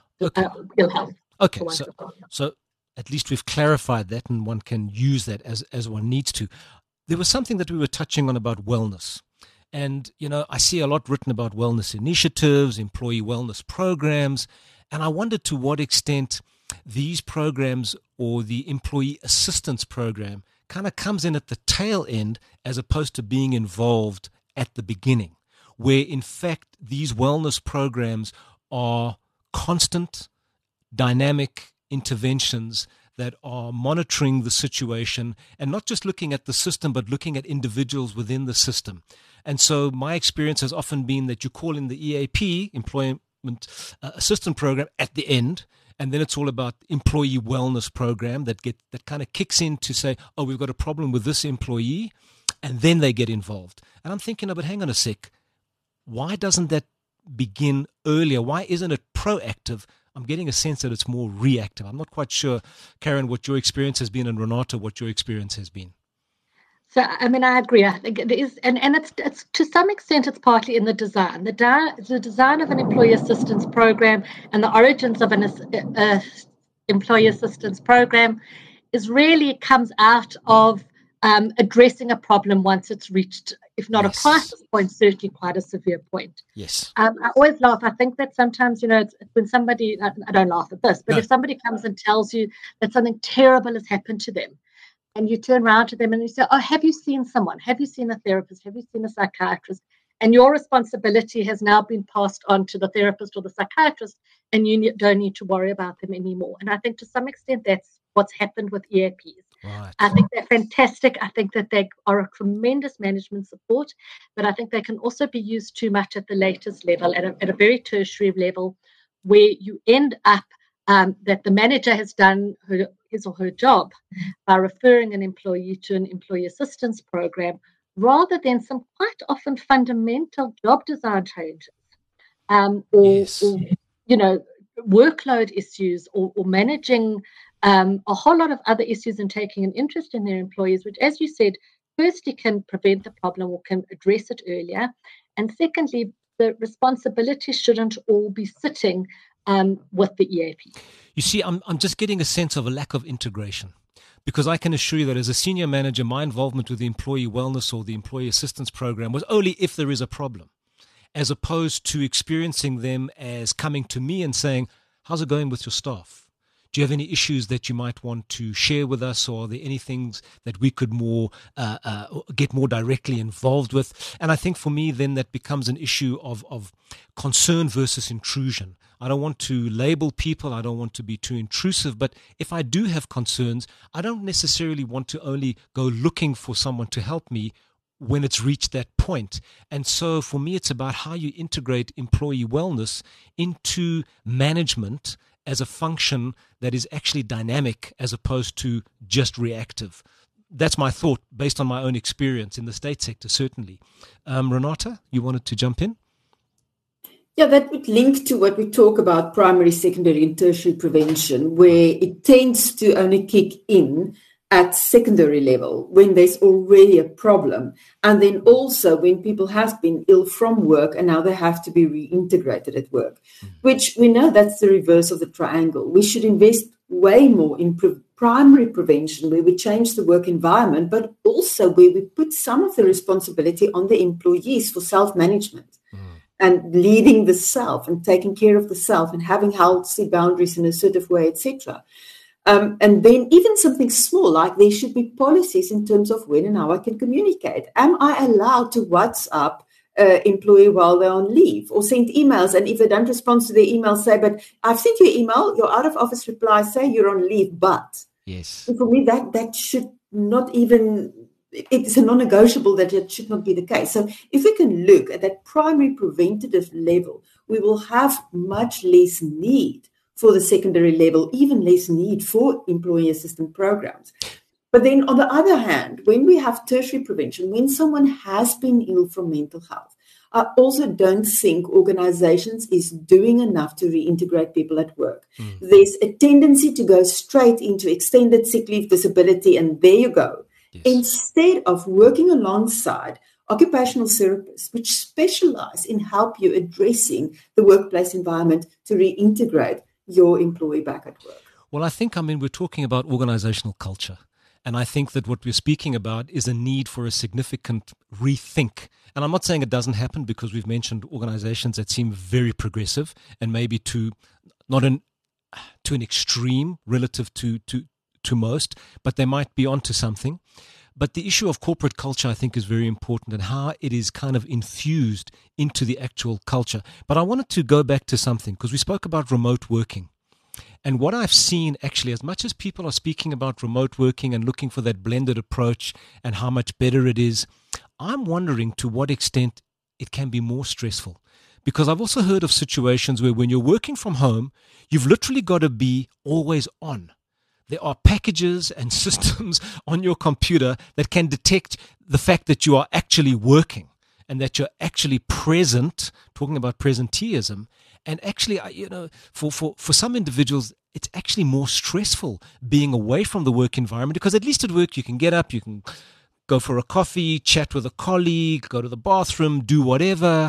ill health. Okay, so at least we've clarified that, and one can use that as one needs to. There was something that we were touching on about wellness. And, I see a lot written about wellness initiatives, employee wellness programs, and I wondered to what extent these programs or the employee assistance program kind of comes in at the tail end as opposed to being involved at the beginning, where in fact these wellness programs are constant, dynamic interventions that are monitoring the situation and not just looking at the system, but looking at individuals within the system. And so my experience has often been that you call in the EAP, Employment Assistance Program, at the end, and then it's all about employee wellness program that kind of kicks in to say, oh, we've got a problem with this employee, and then they get involved. And I'm thinking, but hang on a sec, why doesn't that begin earlier? Why isn't it proactive? I'm getting a sense that it's more reactive. I'm not quite sure, Karen, what your experience has been, and Renata, what your experience has been. So, I agree. I think it is, and it's to some extent, it's partly in the design. The design of an employee assistance program and the origins of an employee assistance program comes out of addressing a problem once it's reached, if not yes. a crisis point, certainly quite a severe point. Yes. I always laugh. I think that sometimes, it's when somebody, I don't laugh at this, but if somebody comes and tells you that something terrible has happened to them, and you turn around to them and you say, oh, have you seen someone? Have you seen a therapist? Have you seen a psychiatrist? And your responsibility has now been passed on to the therapist or the psychiatrist, and you don't need to worry about them anymore. And I think to some extent that's what's happened with EAPs. Right. I think they're fantastic. I think that they are a tremendous management support, but I think they can also be used too much at the latest level, at a very tertiary level, where you end up that the manager has done his or her job by referring an employee to an employee assistance program, rather than some quite often fundamental job design changes, or workload issues, or managing a whole lot of other issues and taking an interest in their employees, which, as you said, firstly can prevent the problem or can address it earlier, and secondly, the responsibility shouldn't all be sitting with the EAP. You see, I'm just getting a sense of a lack of integration, because I can assure you that as a senior manager, my involvement with the employee wellness or the employee assistance program was only if there is a problem, as opposed to experiencing them as coming to me and saying, how's it going with your staff? Do you have any issues that you might want to share with us, or are there any things that we could get more directly involved with? And I think for me, then that becomes an issue of concern versus intrusion. I don't want to label people. I don't want to be too intrusive. But if I do have concerns, I don't necessarily want to only go looking for someone to help me when it's reached that point. And so for me, it's about how you integrate employee wellness into management as a function that is actually dynamic as opposed to just reactive. That's my thought based on my own experience in the state sector, certainly. Renata, you wanted to jump in? Yeah, that would link to what we talk about primary, secondary, and tertiary prevention, where it tends to only kick in at secondary level when there's already a problem. And then also when people have been ill from work and now they have to be reintegrated at work, which we know that's the reverse of the triangle. We should invest way more in primary prevention, where we change the work environment, but also where we put some of the responsibility on the employees for self-management and leading the self and taking care of the self and having healthy boundaries in an assertive way, etc. And then even something small, like there should be policies in terms of when and how I can communicate. Am I allowed to WhatsApp employee while they're on leave, or send emails? And if they don't respond to their email, say, but I've sent you an email, your out of office reply, say you're on leave, but. Yes. And for me, that should not even, it's a non-negotiable that it should not be the case. So if we can look at that primary preventative level, we will have much less need for the secondary level, even less need for employee assistance programs. But then on the other hand, when we have tertiary prevention, when someone has been ill from mental health, I also don't think organizations is doing enough to reintegrate people at work. There's a tendency to go straight into extended sick leave, disability, and there you go. Yes. Instead of working alongside occupational therapists, which specialize in help you addressing the workplace environment to reintegrate your employee back at work. Well, we're talking about organizational culture. And I think that what we're speaking about is a need for a significant rethink. And I'm not saying it doesn't happen, because we've mentioned organizations that seem very progressive and maybe to an extreme relative to most, but they might be onto something. But the issue of corporate culture, I think, is very important, and how it is kind of infused into the actual culture. But I wanted to go back to something, because we spoke about remote working. And what I've seen, actually, as much as people are speaking about remote working and looking for that blended approach and how much better it is, I'm wondering to what extent it can be more stressful. Because I've also heard of situations where when you're working from home, you've literally got to be always on. There are packages and systems on your computer that can detect the fact that you are actually working and that you're actually present, talking about presenteeism. And actually, for some individuals, it's actually more stressful being away from the work environment, because at least at work you can get up, you can go for a coffee, chat with a colleague, go to the bathroom, do whatever,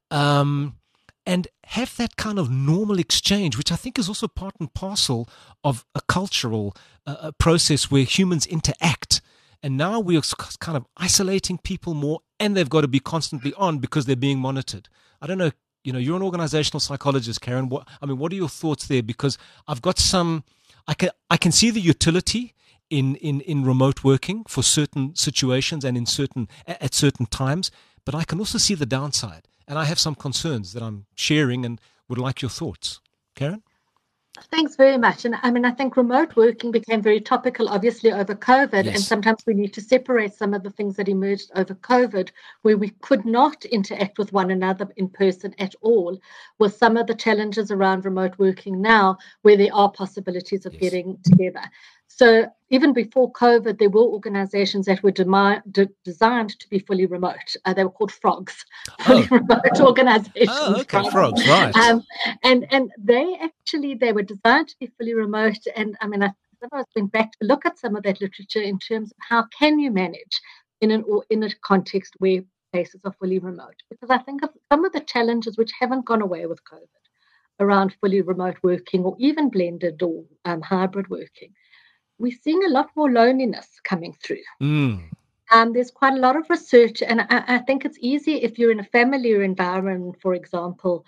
and have that kind of normal exchange, which I think is also part and parcel of a cultural process where humans interact. And now we're kind of isolating people more, and they've got to be constantly on because they're being monitored. I don't know. You're an organizational psychologist, Karen. What are your thoughts there? Because I've got I can see the utility in remote working for certain situations and at certain times, but I can also see the downside. And I have some concerns that I'm sharing and would like your thoughts. Karen? Thanks very much. And I think remote working became very topical, obviously, over COVID. Yes. And sometimes we need to separate some of the things that emerged over COVID, where we could not interact with one another in person at all, with some of the challenges around remote working now, where there are possibilities of getting together. So even before COVID, there were organizations that were designed to be fully remote. They were called FROGs, fully remote organizations. Oh, okay, FROGs, right. And they were designed to be fully remote. And I went back to look at some of that literature in terms of how can you manage in a context where places are fully remote. Because I think of some of the challenges which haven't gone away with COVID around fully remote working, or even blended or hybrid working. We're seeing a lot more loneliness coming through. There's quite a lot of research, and I think it's easy if you're in a familiar environment, for example,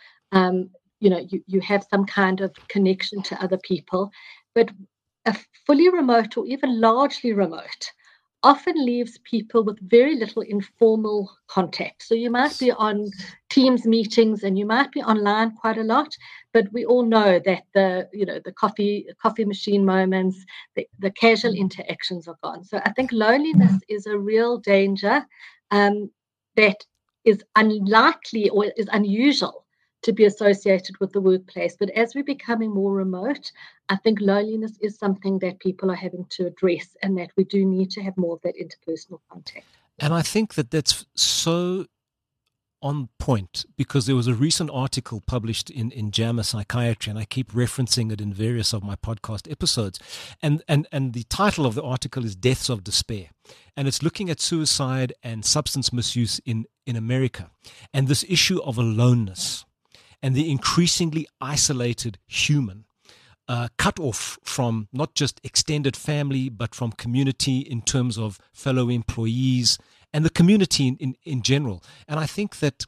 you have some kind of connection to other people, but a fully remote or even largely remote often leaves people with very little informal contact. So you might be on Teams meetings and you might be online quite a lot, but we all know that the coffee machine moments, the casual interactions are gone. So I think loneliness is a real danger that is unlikely or is unusual to be associated with the workplace. But as we're becoming more remote, I think loneliness is something that people are having to address, and that we do need to have more of that interpersonal contact. And I think that that's so on point, because there was a recent article published in JAMA Psychiatry, and I keep referencing it in various of my podcast episodes. And the title of the article is Deaths of Despair. And it's looking at suicide and substance misuse in America, and this issue of aloneness and the increasingly isolated human. cut off from not just extended family, but from community in terms of fellow employees and the community in general. And I think that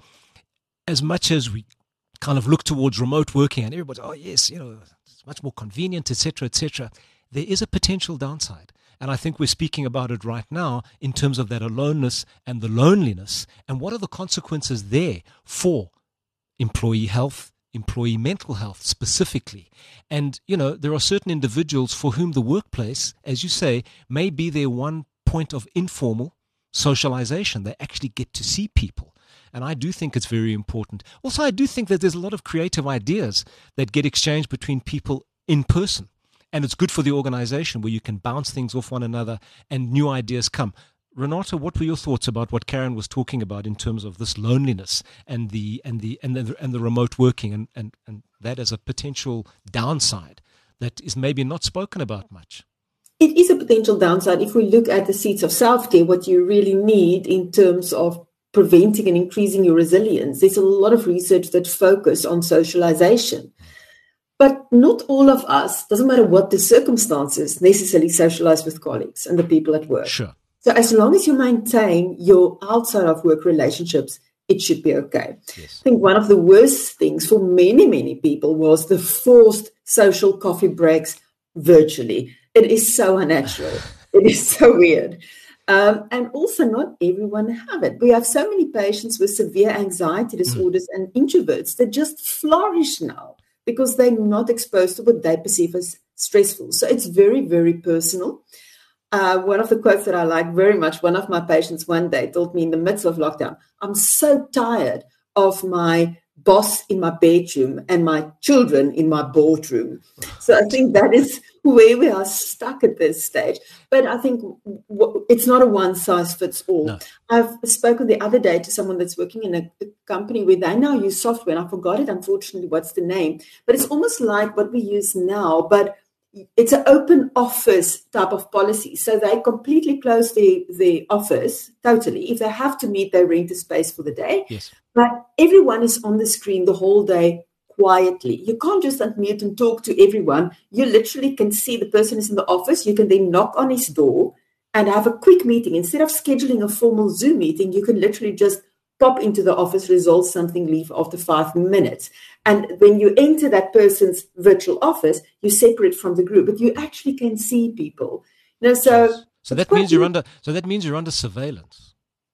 as much as we kind of look towards remote working and everybody, oh yes, it's much more convenient, etc., there is a potential downside. And I think we're speaking about it right now in terms of that aloneness and the loneliness, and what are the consequences there for employee health, employee mental health specifically. And, there are certain individuals for whom the workplace, as you say, may be their one point of informal socialization. They actually get to see people. And I do think it's very important. Also, I do think that there's a lot of creative ideas that get exchanged between people in person. And it's good for the organization where you can bounce things off one another and new ideas come. Renata, what were your thoughts about what Karen was talking about in terms of this loneliness and the remote working and that as a potential downside that is maybe not spoken about much? It is a potential downside. If we look at the seeds of self-care, what you really need in terms of preventing and increasing your resilience, there's a lot of research that focus on socialization. But not all of us, doesn't matter what the circumstances, necessarily socialize with colleagues and the people at work. Sure. So as long as you maintain your outside of work relationships, it should be okay. Yes. I think one of the worst things for many, many people was the forced social coffee breaks virtually. It is so unnatural. It is so weird. And also not everyone have it. We have so many patients with severe anxiety disorders and introverts that just flourish now, because they're not exposed to what they perceive as stressful. So it's very, very personal. One of the quotes that I like very much, one of my patients one day told me in the midst of lockdown, I'm so tired of my boss in my bedroom and my children in my boardroom. So I think that is where we are stuck at this stage. But I think it's not a one size fits all. No. I've spoken the other day to someone that's working in a company where they now use software, and I forgot it, unfortunately, what's the name. But it's almost like what we use now, but it's an open office type of policy. So they completely close the office totally. If they have to meet, they rent a space for the day. Yes. But everyone is on the screen the whole day quietly. You can't just unmute and talk to everyone. You literally can see the person is in the office. You can then knock on his door and have a quick meeting. Instead of scheduling a formal Zoom meeting, you can literally just pop into the office, resolve something, leave after 5 minutes. And when you enter that person's virtual office, you separate from the group, but you actually can see people. So that means you're under surveillance.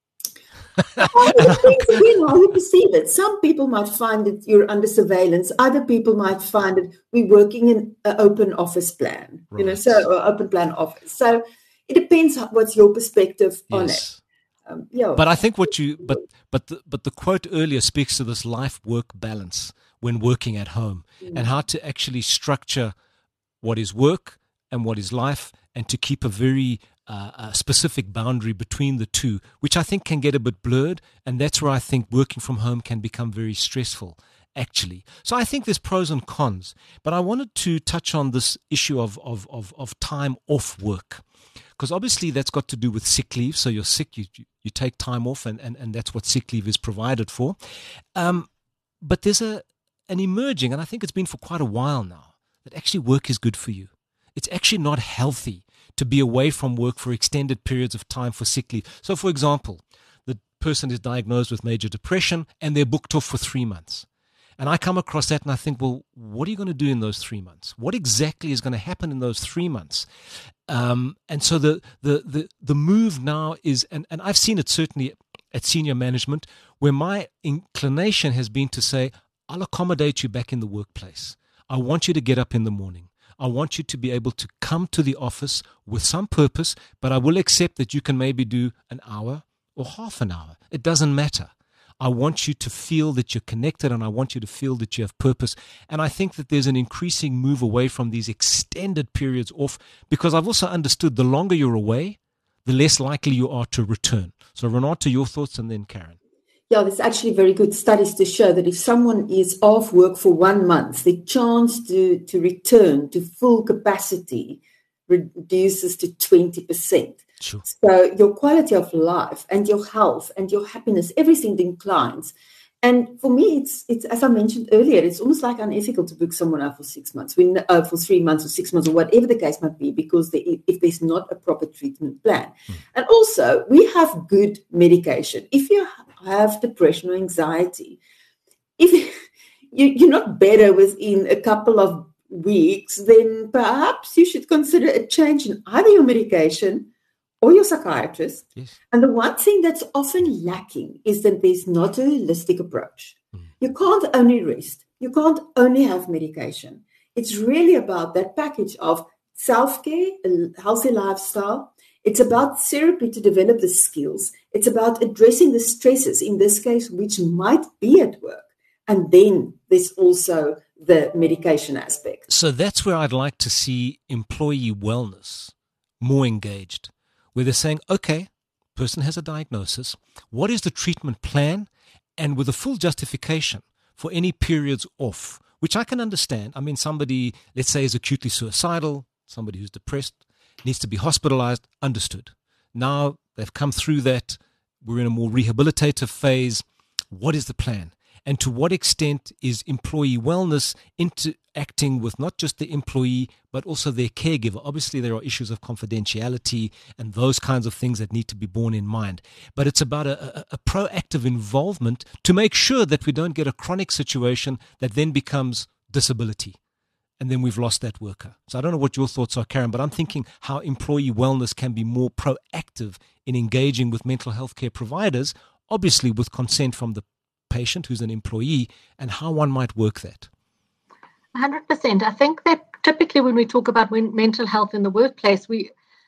It depends again how you perceive it. Some people might find that you're under surveillance. Other people might find that we're working in an open office plan, right. Open plan office. So it depends what's your perspective on it. But I think the quote earlier speaks to this life-work balance when working at home, and how to actually structure what is work and what is life, and to keep a very specific boundary between the two, which I think can get a bit blurred, and that's where I think working from home can become very stressful, actually. So I think there's pros and cons, but I wanted to touch on this issue of time off work, because obviously that's got to do with sick leave. So you're sick, you take time off, and that's what sick leave is provided for. But there's an emerging, and I think it's been for quite a while now, that actually work is good for you. It's actually not healthy to be away from work for extended periods of time for sick leave. So, for example, the person is diagnosed with major depression and they're booked off for 3 months. And I come across that and I think, well, what are you going to do in those 3 months? What exactly is going to happen in those 3 months? And so the move now is, and I've seen it certainly at senior management, where my inclination has been to say, I'll accommodate you back in the workplace. I want you to get up in the morning. I want you to be able to come to the office with some purpose, but I will accept that you can maybe do an hour or half an hour. It doesn't matter. I want you to feel that you're connected, and I want you to feel that you have purpose. And I think that there's an increasing move away from these extended periods off, because I've also understood the longer you're away, the less likely you are to return. So Renata, your thoughts, and then Karen. Yeah, there's actually very good studies to show that if someone is off work for 1 month, the chance to return to full capacity reduces to 20%. Sure. So your quality of life and your health and your happiness, everything declines. And for me, it's as I mentioned earlier, it's almost like unethical to book someone out for 6 months, for 3 months or 6 months or whatever the case might be, because if there's not a proper treatment plan. And also, we have good medication. If you have depression or anxiety, if you're not better within a couple of weeks, then perhaps you should consider a change in either your medication or your psychiatrist. Yes. And the one thing that's often lacking is that there's not a holistic approach. You can't only rest. You can't only have medication. It's really about that package of self-care, a healthy lifestyle. It's about therapy to develop the skills. It's about addressing the stresses, in this case, which might be at work. And then there's also the medication aspect. So that's where I'd like to see employee wellness more engaged, where they're saying, okay, person has a diagnosis, what is the treatment plan, and with a full justification for any periods off, which I can understand. I mean, somebody, let's say, is acutely suicidal, somebody who's depressed, needs to be hospitalized, understood. Now they've come through that, we're in a more rehabilitative phase. What is the plan? And to what extent is employee wellness interacting with not just the employee, but also their caregiver? Obviously, there are issues of confidentiality and those kinds of things that need to be borne in mind. But it's about a proactive involvement to make sure that we don't get a chronic situation that then becomes disability. And then we've lost that worker. So I don't know what your thoughts are, Karen, but I'm thinking how employee wellness can be more proactive in engaging with mental health care providers, obviously with consent from the patient who's an employee, and how one might work that. 100%. I think that typically when we talk about mental health in the workplace, we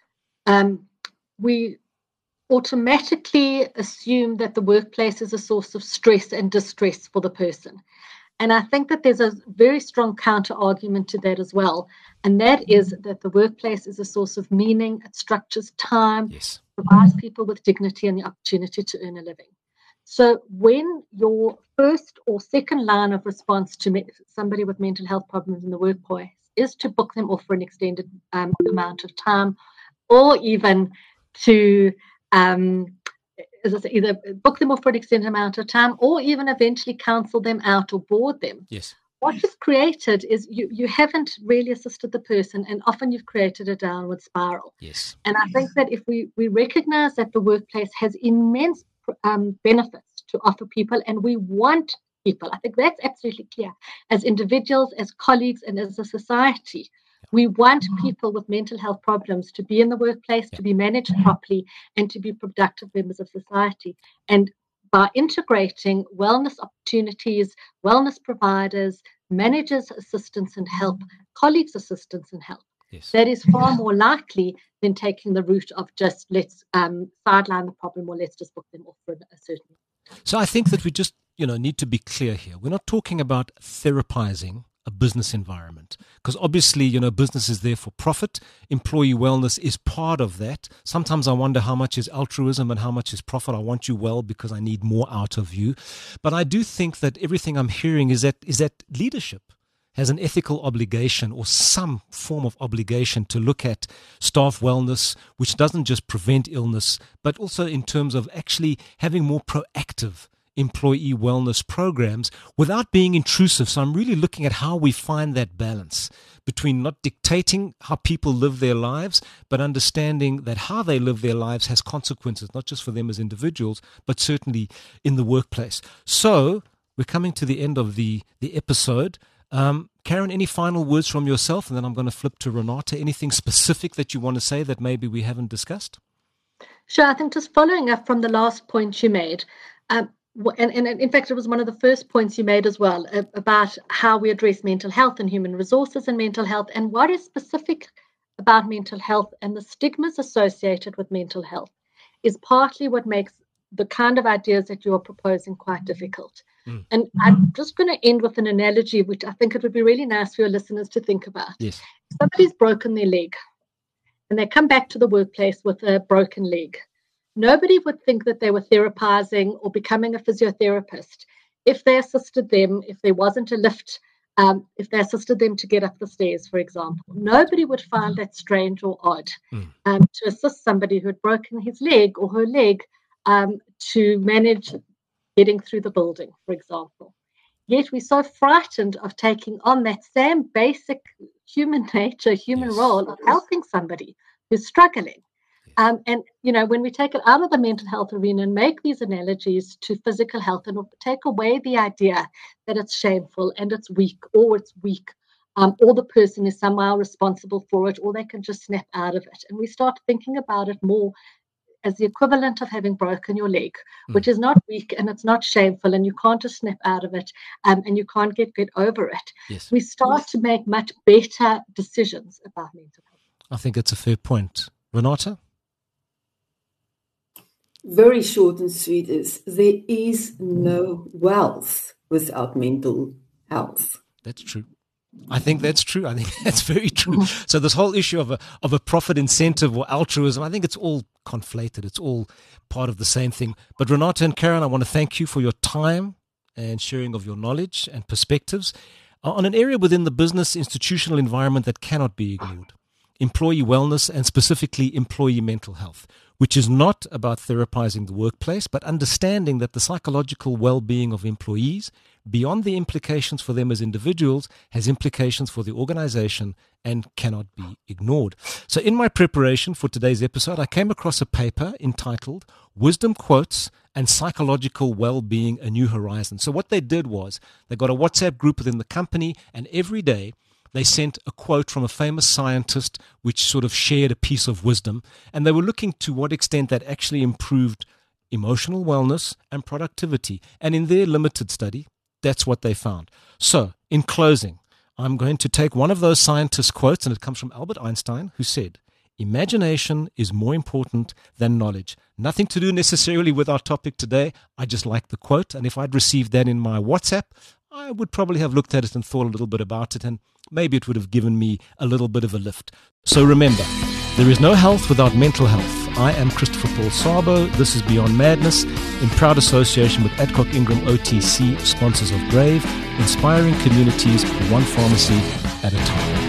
automatically assume that the workplace is a source of stress and distress for the person. And I think that there's a very strong counter argument to that as well. And that is that the workplace is a source of meaning, it structures time, Yes. provides people with dignity and the opportunity to earn a living. So when your first or second line of response to somebody with mental health problems in the workplace is to book them off for an extended amount of time, or even to either book them off for an extended amount of time, or even eventually counsel them out or board them. Yes. What you've created is you haven't really assisted the person, and often you've created a downward spiral. Yes. And I think that if we recognize that the workplace has immense benefits to offer people, and we want people, I think that's absolutely clear, as individuals, as colleagues, and as a society. We want people with mental health problems to be in the workplace, to be managed properly, and to be productive members of society. And by integrating wellness opportunities, wellness providers, managers' assistance and help, colleagues' assistance and help, Yes. that is far more likely than taking the route of just let's sideline the problem, or let's just book them off for a certain. So I think that we just, need to be clear here. We're not talking about therapizing a business environment, because obviously, business is there for profit. Employee wellness is part of that. Sometimes I wonder how much is altruism and how much is profit. I want you well because I need more out of you. But I do think that everything I'm hearing is that leadership has an ethical obligation or some form of obligation to look at staff wellness, which doesn't just prevent illness, but also in terms of actually having more proactive employee wellness programs without being intrusive. So I'm really looking at how we find that balance between not dictating how people live their lives, but understanding that how they live their lives has consequences, not just for them as individuals, but certainly in the workplace. So we're coming to the end of the episode. Karen, any final words from yourself? And then I'm going to flip to Renata. Anything specific that you want to say that maybe we haven't discussed? Sure. I think just following up from the last point you made, and in fact, it was one of the first points you made as well, about how we address mental health and human resources and mental health, and what is specific about mental health and the stigmas associated with mental health is partly what makes the kind of ideas that you're proposing quite difficult. And I'm just going to end with an analogy, which I think it would be really nice for your listeners to think about. Yes. Somebody's broken their leg and they come back to the workplace with a broken leg. Nobody would think that they were therapizing or becoming a physiotherapist if they assisted them, if there wasn't a lift, if they assisted them to get up the stairs, for example. Nobody would find that strange or odd to assist somebody who had broken his leg or her leg to manage getting through the building, for example. Yet we're so frightened of taking on that same basic human nature, human role of helping somebody who's struggling. And, when we take it out of the mental health arena and make these analogies to physical health and take away the idea that it's shameful and it's weak, or the person is somehow responsible for it, or they can just snap out of it. And we start thinking about it more as the equivalent of having broken your leg, which is not weak and it's not shameful, and you can't just snap out of it and you can't get over it. Yes. We start to make much better decisions about mental health. I think it's a fair point. Renata? Very short and sweet is there is no wealth without mental health. That's true. I think that's true. I think that's very true. So this whole issue of a profit incentive or altruism, I think it's all conflated. It's all part of the same thing. But Renata and Karen, I want to thank you for your time and sharing of your knowledge and perspectives on an area within the business institutional environment that cannot be ignored. Employee wellness and specifically employee mental health, which is not about therapizing the workplace, but understanding that the psychological well-being of employees, beyond the implications for them as individuals, has implications for the organization and cannot be ignored. So in my preparation for today's episode, I came across a paper entitled Wisdom Quotes and Psychological Well-Being, A New Horizon. So what they did was they got a WhatsApp group within the company, and every day they sent a quote from a famous scientist which sort of shared a piece of wisdom, and they were looking to what extent that actually improved emotional wellness and productivity. And in their limited study, that's what they found. So, in closing, I'm going to take one of those scientist quotes, and it comes from Albert Einstein, who said, "Imagination is more important than knowledge." Nothing to do necessarily with our topic today. I just like the quote, and if I'd received that in my WhatsApp, I would probably have looked at it and thought a little bit about it, and maybe it would have given me a little bit of a lift. So remember, there is no health without mental health. I am Christopher Paul Sabo. This is Beyond Madness, in proud association with Adcock Ingram OTC, sponsors of Brave, inspiring communities one pharmacy at a time.